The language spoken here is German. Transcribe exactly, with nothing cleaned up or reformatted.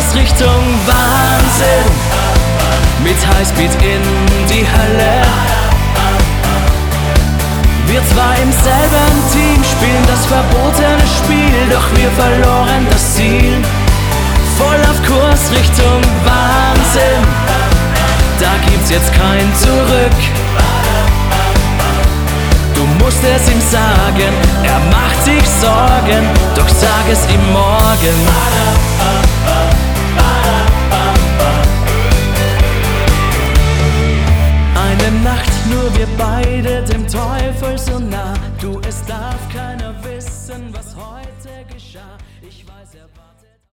Kurs Richtung Wahnsinn, mit Highspeed in die Hölle. Wir zwei im selben Team spielen das verbotene Spiel, doch wir verloren das Ziel. Voll auf Kurs Richtung Wahnsinn, da gibt's jetzt kein Zurück. Du musst es ihm sagen, er macht sich Sorgen, doch sag es ihm morgen. Eine Nacht, nur wir beide, dem Teufel so nah. Du, es darf keiner wissen, was heute geschah. Ich weiß, er war